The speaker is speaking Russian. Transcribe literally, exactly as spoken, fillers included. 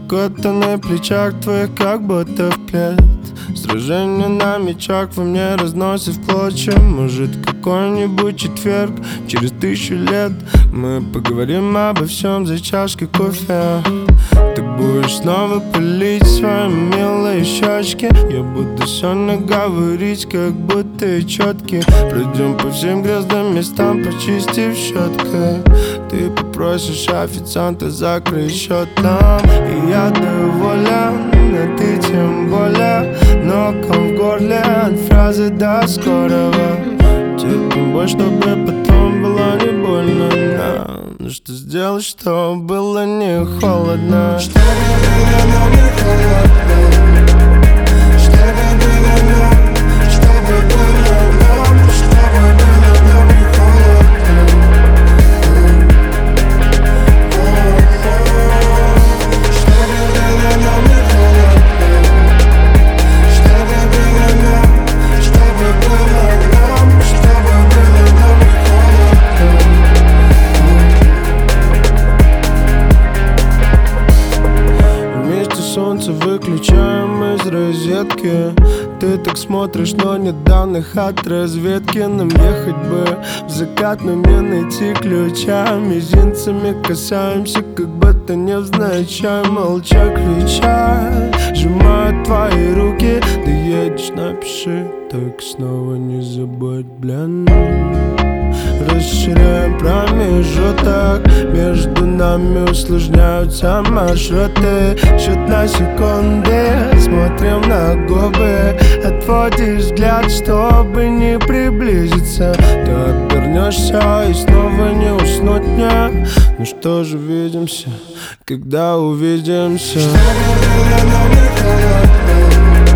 Закоты на плечах твоих, как будто в плед. Сражение на мечах во мне разносит в клочья. Может, какой-нибудь четверг через тысячу лет мы поговорим обо всем за чашкой кофе. Ты будешь снова пылить свои милые щечки. Я буду сонно говорить, как будто четкий. Пройдем по всем грязным местам, почистив щеткой. Ты попросишь официанта закрыть счет нам, и я доволен, а ты тем более. Но ком в горле от фразы «до скорого». Терпим бой, чтобы потом было не больно нам. Ну что сделать, чтобы было не холодно? Чтобы было не холодно. Чтобы было нам, чтобы было нам, чтобы было нам не холодно. Чтобы было нам не холодно. Чтобы было нам, чтобы было нам, чтобы было нам не холодно. Вместе солнце выключаем из розетки. Ты так смотришь, но нет данных от разведки. Нам ехать бы в закат, но не найти ключа. Мизинцами касаемся, как будто невзначай. Молча крича, сжимаю твои руки. Ты едешь, напиши, так снова не забудь, блин. Расширяем промежуток, между нами усложняются маршруты. Счет на секунды, смотрим на губы. Отводишь взгляд, чтобы не приблизиться. Ты обернешься и снова не уснуть мне. Ну что же, увидимся, когда увидимся. Чтобы было нам не холодно.